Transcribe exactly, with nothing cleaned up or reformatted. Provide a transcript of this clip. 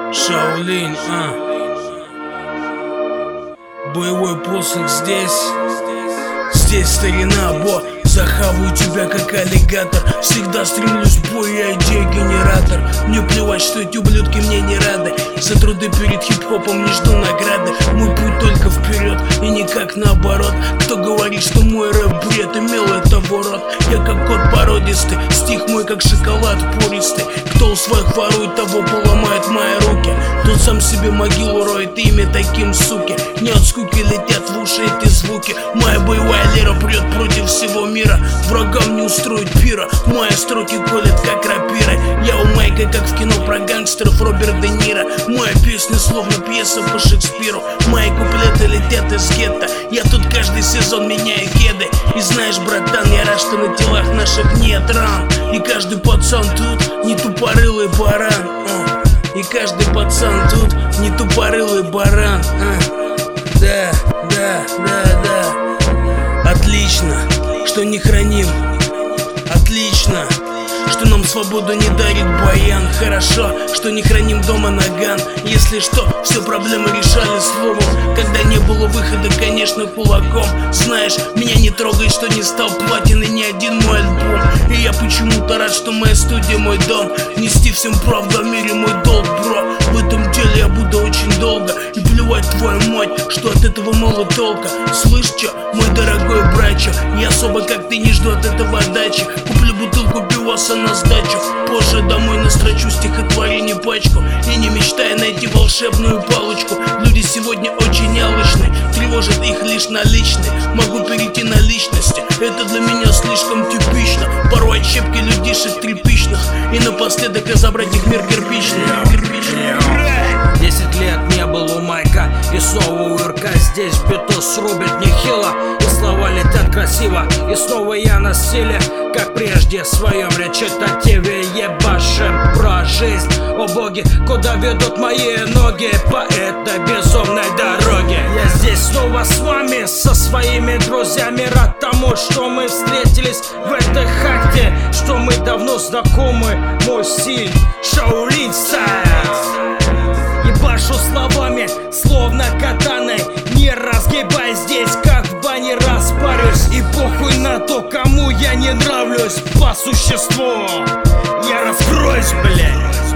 Шаолинь, а боевой посох здесь. Здесь старина, бо захаваю тебя как аллигатор. Всегда стремлюсь в бой, я идея-генератор. Мне плевать, что эти ублюдки мне не рады. За труды перед хип-хопом не жду награды. Мой путь только вперед и никак наоборот. Кто говорит, что мой рэп бред, имел это в урод. Я как кот породистый, стих мой как шоколад пористый. Кто у своих ворует, того поломает мои руки. Тот сам себе могилу роет, имя таким суки. Не от скуки летят в уши эти звуки. Моя боевая лера прет против всего мира. Врагам не устроить пира. Мои строки колят как рапиры. Я у Майка, как в кино про гангстеров Роберт Де Ниро. Моя песня словно пьеса по Шекспиру. Мои куплеты летят из гетто. Я тут каждый сезон меняю кеды. И знаешь, братан, я рад, что на телах наших нет ран. И каждый пацан тут не тупорылый баран, а. И каждый пацан тут не тупорылый баран, а. Да, да, да, да. Отлично, что не храним. Отлично, что нам свободу не дарит баян. Хорошо, что не храним дома наган. Если что, все проблемы решали словом. Когда не было выхода, конечно, кулаком. Знаешь, меня не трогает, что не стал платиной ни один мой альбом. И я почему-то рад, что моя студия мой дом. Нести всем правду о мире мой долг, бро. В этом деле я буду очень долго. И плевать твою мать, что от этого мало толка. Слышь, чё, мой дорогой братчо, я особо как ты не жду от этого отдачи. Куплю бутылку пиваса на сдачу. Позже домой настрочу стихотворение пачку. И не мечтая найти волшебную палочку. Люди сегодня очень алчны, тревожит их лишь наличные. Могу перейти на личности, это для меня слишком типично. Порой отщепки людишек тряпичных. И напоследок разобрать их мир кирпичный. Десять лет не был у Майка, и снова у Ирка. Здесь битос рубит нехило, и слова летят красиво. И снова я на стиле, как прежде, в своем речитативе ебашим про жизнь. О боги, куда ведут мои ноги по этой безумной дороге. Я здесь снова с вами, со своими друзьями. Рад тому, что мы встретились в этой хате, что мы давно знакомы. Мой стиль Шаолинь стайл. Ебашу словами, словно катаной. Не разгибай здесь, как в бане распарюсь. И похуй на то, кому я не нравлюсь. По существу я раскроюсь, блядь.